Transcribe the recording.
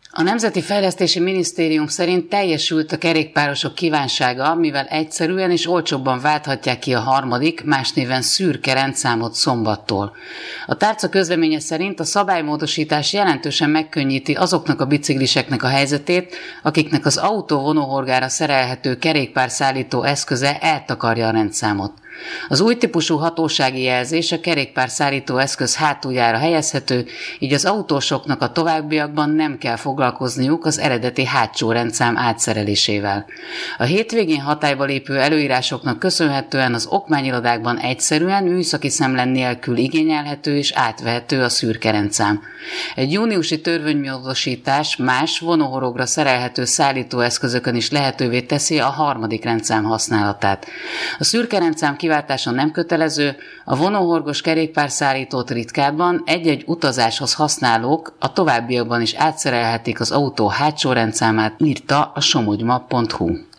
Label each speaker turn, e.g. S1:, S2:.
S1: A Nemzeti Fejlesztési Minisztérium szerint teljesült a kerékpárosok kívánsága, mivel egyszerűen és olcsóbban válthatják ki a harmadik, más néven szürke rendszámot szombattól. A tárca közleménye szerint a szabálymódosítás jelentősen megkönnyíti azoknak a bicikliseknek a helyzetét, akiknek az autó vonóhorgára szerelhető kerékpárszállító eszköze eltakarja a rendszámot. Az új típusú hatósági jelzés a kerékpárszállító eszköz hátuljára helyezhető, így az autósoknak a továbbiakban nem kell foglalkozniuk az eredeti hátsó rendszám átszerelésével. A hétvégén hatályba lépő előírásoknak köszönhetően az okmányirodákban egyszerűen műszaki szemlen nélkül igényelhető és átvehető a szürke rendszám. Egy júniusi törvénymódosítás más vonóhorogra szerelhető szállítóeszközökön is lehetővé teszi a harmadik rendszám használatát. A szürke rendszám kiváltása nem kötelező, a vonóhorgos kerékpárszállítót ritkábban egy-egy utazáshoz használók a továbbiakban is átszerelhetik az autó hátsó rendszámát, írta a somogyma.hu.